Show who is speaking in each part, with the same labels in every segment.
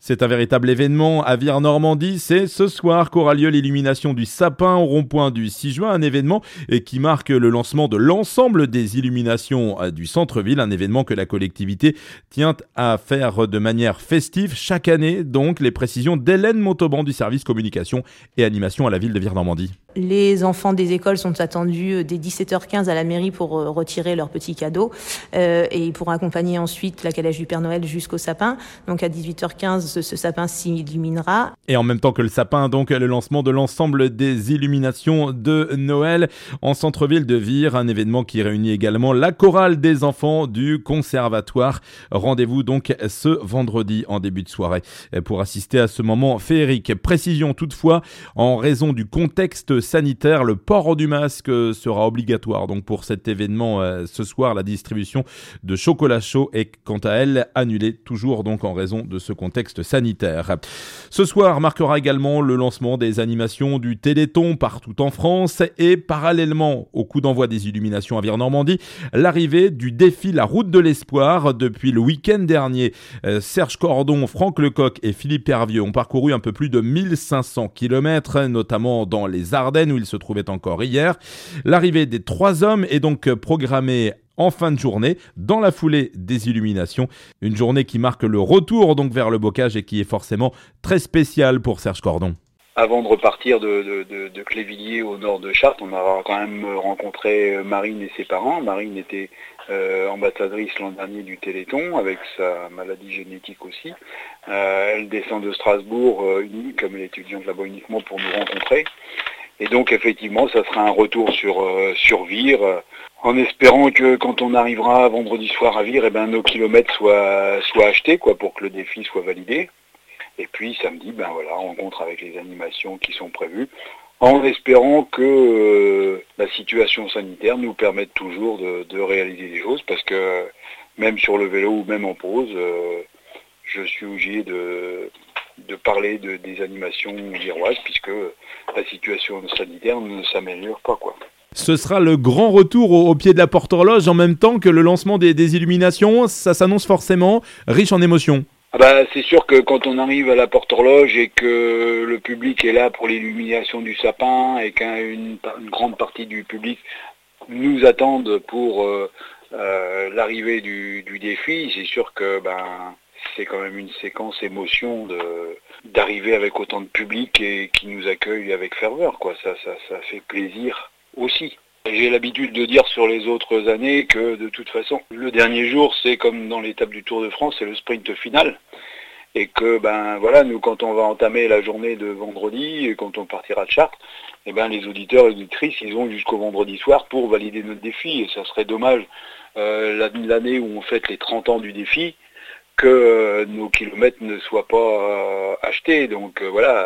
Speaker 1: C'est un véritable événement à Vire-Normandie. C'est ce soir qu'aura lieu l'illumination du sapin au rond-point du 6 juin. Un événement qui marque le lancement de l'ensemble des illuminations du centre-ville. Un événement que la collectivité tient à faire de manière festive chaque année. Donc, les précisions d'Hélène Montauban du service communication et animation à la ville de Vire-Normandie.
Speaker 2: Les enfants des écoles sont attendus dès 17h15 à la mairie pour retirer leurs petits cadeaux et pour accompagner ensuite la calèche du Père Noël jusqu'au sapin. Donc à 18h15, ce sapin s'illuminera.
Speaker 1: Et en même temps que le sapin, donc le lancement de l'ensemble des illuminations de Noël en centre-ville de Vire, un événement qui réunit également la chorale des enfants du conservatoire. Rendez-vous donc ce vendredi en début de soirée pour assister à ce moment féerique. Précision toutefois, en raison du contexte sanitaire, le port du masque sera obligatoire. Donc pour cet événement ce soir, la distribution de chocolat chaud est quant à elle annulée, toujours donc en raison de ce contexte sanitaire. Ce soir marquera également le lancement des animations du Téléthon partout en France et parallèlement au coup d'envoi des illuminations à Vire-Normandie, l'arrivée du défi La Route de l'Espoir. Depuis le week-end dernier, Serge Cordon, Franck Lecoq et Philippe Hervieux ont parcouru un peu plus de 1500 km, notamment dans les Ardennes où il se trouvait encore hier. L'arrivée des 3 hommes est donc programmée en fin de journée, dans la foulée des illuminations. Une journée qui marque le retour donc vers le bocage et qui est forcément très spéciale pour Serge Cordon.
Speaker 3: Avant de repartir de Clévilliers au nord de Chartres, on a quand même rencontré Marine et ses parents. Marine était ambassadrice l'an dernier du Téléthon, avec sa maladie génétique aussi. Elle descend de Strasbourg, comme elle est étudiante là-bas uniquement pour nous rencontrer. Et donc effectivement, ça sera un retour sur Vire, en espérant que quand on arrivera vendredi soir à Vire, nos kilomètres soient achetés, pour que le défi soit validé. Et puis samedi, rencontre avec les animations qui sont prévues, en espérant que la situation sanitaire nous permette toujours de réaliser des choses, parce que même sur le vélo ou même en pause, je suis obligé de parler des animations viroises, puisque la situation sanitaire ne s'améliore pas,
Speaker 1: Ce sera le grand retour au pied de la porte horloge en même temps que le lancement des illuminations. Ça s'annonce forcément riche en émotions.
Speaker 3: C'est sûr que quand on arrive à la porte horloge et que le public est là pour l'illumination du sapin et qu'une grande partie du public nous attendent pour l'arrivée du défi, c'est sûr que c'est quand même une séquence émotion d'arriver avec autant de public et qui nous accueille avec ferveur, Ça fait plaisir aussi. J'ai l'habitude de dire sur les autres années que de toute façon, le dernier jour, c'est comme dans l'étape du Tour de France, c'est le sprint final. Et que nous, quand on va entamer la journée de vendredi et quand on partira de Chartres, les auditeurs et auditrices, ils ont jusqu'au vendredi soir pour valider notre défi. Et ça serait dommage l'année où on fête les 30 ans du défi, que nos kilomètres ne soient pas achetés. Donc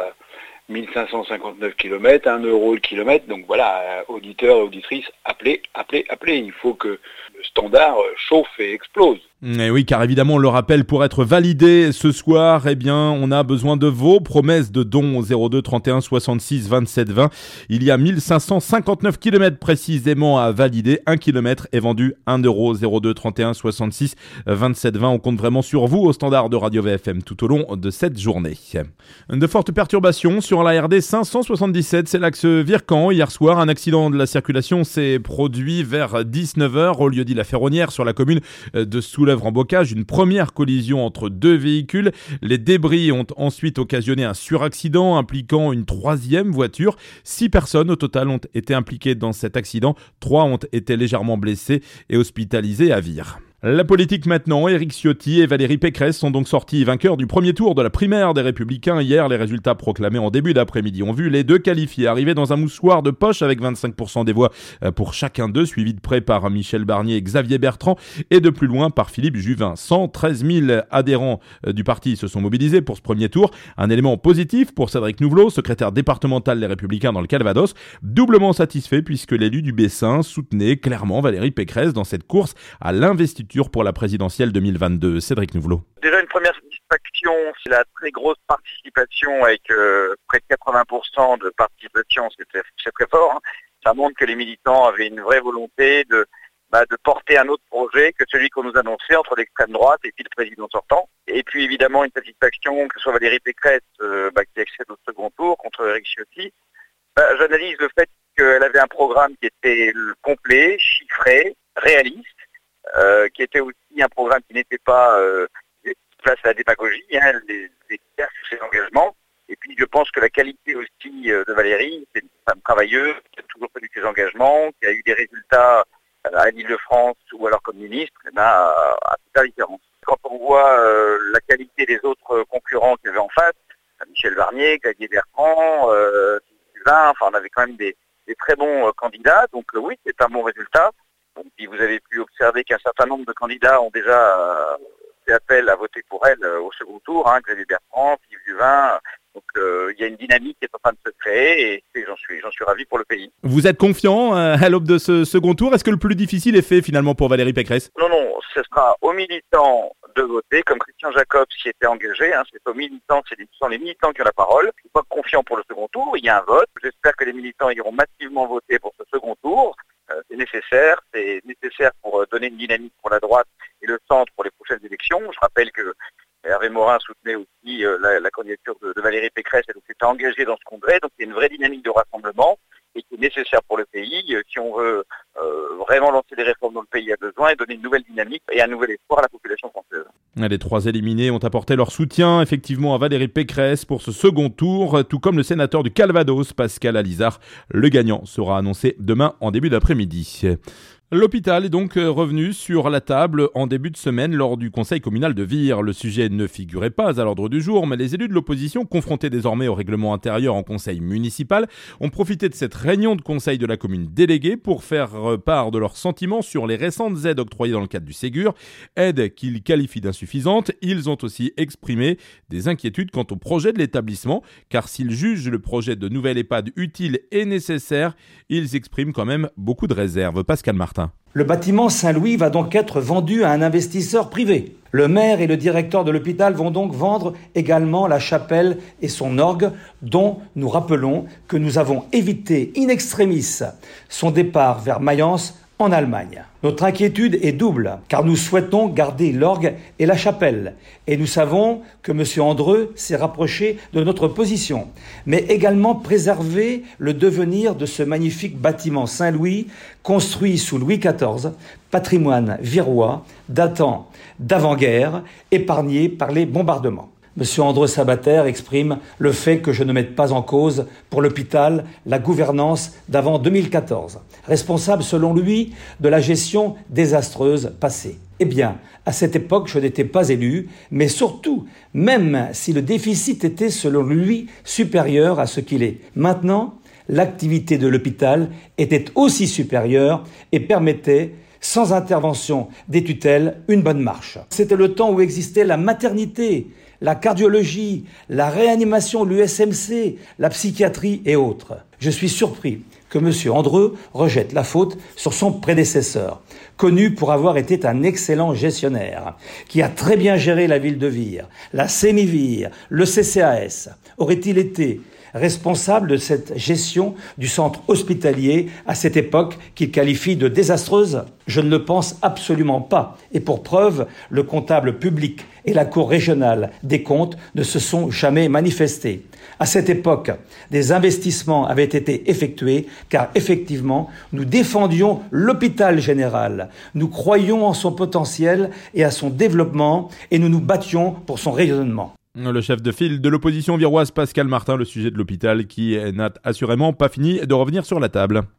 Speaker 3: 1559 km, 1 euro le kilomètre. Donc auditeurs et auditrices, appelez. Il faut que le standard chauffe et explose.
Speaker 1: Et oui, car évidemment, on le rappelle, pour être validé ce soir, on a besoin de vos promesses de dons au 02 31 66 27 20. Il y a 1559 km précisément à valider. 1 km est vendu 1 euro. 02 31 66 27 20. On compte vraiment sur vous au standard de Radio VFM tout au long de cette journée. De fortes perturbations sur la RD 577, c'est l'axe Vire-Caen. Hier soir, un accident de la circulation s'est produit vers 19h au lieu-dit La Ferronnière sur la commune de Soulèvre-en-Bocage. Une première collision entre 2 véhicules. Les débris ont ensuite occasionné un suraccident impliquant une 3e voiture. 6 personnes au total ont été impliquées dans cet accident. 3 ont été légèrement blessées et hospitalisées à Vire. La politique maintenant, Éric Ciotti et Valérie Pécresse sont donc sortis vainqueurs du premier tour de la primaire des Républicains. Hier, les résultats proclamés en début d'après-midi ont vu les deux qualifiés arriver dans un moussoir de poche avec 25% des voix pour chacun d'eux, suivi de près par Michel Barnier et Xavier Bertrand et de plus loin par Philippe Juvin. 113 000 adhérents du parti se sont mobilisés pour ce premier tour. Un élément positif pour Cédric Nouvelot, secrétaire départemental des Républicains dans le Calvados, doublement satisfait puisque l'élu du Bessin soutenait clairement Valérie Pécresse dans cette course à l'investiture pour la présidentielle 2022. Cédric Nouvelot.
Speaker 4: Déjà une première satisfaction, c'est la très grosse participation avec près de 80% de participation, c'est très fort. Ça montre que les militants avaient une vraie volonté de de porter un autre projet que celui qu'on nous annonçait entre l'extrême droite et puis le président sortant. Et puis évidemment une satisfaction que ce soit Valérie Pécresse qui accède au second tour contre Éric Ciotti. J'analyse le fait qu'elle avait un programme qui était complet, chiffré, réaliste, qui était aussi un programme qui n'était pas place à la démagogie, elle est claire sur ses engagements. Et puis je pense que la qualité aussi de Valérie, c'est une femme travailleuse, qui a toujours tenu ses engagements, qui a eu des résultats à l'Île-de-France ou alors comme ministre, à toute la différence. Quand on voit la qualité des autres concurrents qu'il y avait en face, Michel Barnier, Xavier Bertrand, Sylvain, on avait quand même des très bons candidats, donc oui, c'est un bon résultat. Donc, puis vous avez pu observer qu'un certain nombre de candidats ont déjà fait appel à voter pour elle au second tour, Xavier Bertrand, Philippe Juvin. Donc il y a une dynamique qui est en train de se créer et j'en suis ravi pour le pays.
Speaker 1: Vous êtes confiant à l'aube de ce second tour? Est-ce que le plus difficile est fait finalement pour Valérie Pécresse?
Speaker 4: Non, ce sera aux militants de voter, comme Christian Jacobs s'y était engagé. C'est aux militants, ce sont les militants qui ont la parole. Je ne suis pas confiant pour le second tour, il y a un vote. J'espère que les militants iront massivement voter pour ce second tour. C'est nécessaire pour donner une dynamique pour la droite et le centre pour les prochaines élections. Je rappelle que Hervé Morin soutenait aussi la candidature de Valérie Pécresse et donc s'était engagé dans ce congrès. Donc il y a une vraie dynamique de rassemblement et qui est nécessaire pour le pays si on veut vraiment lancer des réformes dont le pays a besoin et donner une nouvelle dynamique et un nouvel espoir à la population française.
Speaker 1: Les trois éliminés ont apporté leur soutien effectivement à Valérie Pécresse pour ce second tour, tout comme le sénateur du Calvados, Pascal Alizard. Le gagnant sera annoncé demain en début d'après-midi. L'hôpital est donc revenu sur la table en début de semaine lors du conseil communal de Vire. Le sujet ne figurait pas à l'ordre du jour, mais les élus de l'opposition, confrontés désormais au règlement intérieur en conseil municipal, ont profité de cette réunion de conseil de la commune déléguée pour faire part de leurs sentiments sur les récentes aides octroyées dans le cadre du Ségur, aides qu'ils qualifient d'insuffisantes. Ils ont aussi exprimé des inquiétudes quant au projet de l'établissement, car s'ils jugent le projet de nouvelle EHPAD utile et nécessaire, ils expriment quand même beaucoup de réserves. Pascal Martin.
Speaker 5: Le bâtiment Saint-Louis va donc être vendu à un investisseur privé. Le maire et le directeur de l'hôpital vont donc vendre également la chapelle et son orgue, dont nous rappelons que nous avons évité in extremis son départ vers Mayence en Allemagne. Notre inquiétude est double, car nous souhaitons garder l'orgue et la chapelle. Et nous savons que M. Andreu s'est rapproché de notre position, mais également préserver le devenir de ce magnifique bâtiment Saint-Louis, construit sous Louis XIV, patrimoine virois, datant d'avant-guerre, épargné par les bombardements. M. Andreu Sabater exprime le fait que je ne mette pas en cause pour l'hôpital la gouvernance d'avant 2014, responsable selon lui de la gestion désastreuse passée. Eh bien, à cette époque, je n'étais pas élu, mais surtout, même si le déficit était selon lui supérieur à ce qu'il est maintenant, l'activité de l'hôpital était aussi supérieure et permettait, sans intervention des tutelles, une bonne marche. C'était le temps où existait la maternité, la cardiologie, la réanimation, l'USMC, la psychiatrie et autres. Je suis surpris que M. Andreu rejette la faute sur son prédécesseur, connu pour avoir été un excellent gestionnaire, qui a très bien géré la ville de Vire, la Sémivire, le CCAS. Aurait-il été responsable de cette gestion du centre hospitalier à cette époque qu'il qualifie de désastreuse? Je ne le pense absolument pas. Et pour preuve, le comptable public et la Cour régionale des comptes ne se sont jamais manifestés. À cette époque, des investissements avaient été effectués car effectivement, nous défendions l'hôpital général. Nous croyions en son potentiel et à son développement et nous nous battions pour son rayonnement.
Speaker 1: Le chef de file de l'opposition viroise Pascal Martin, le sujet de l'hôpital qui n'a assurément pas fini de revenir sur la table.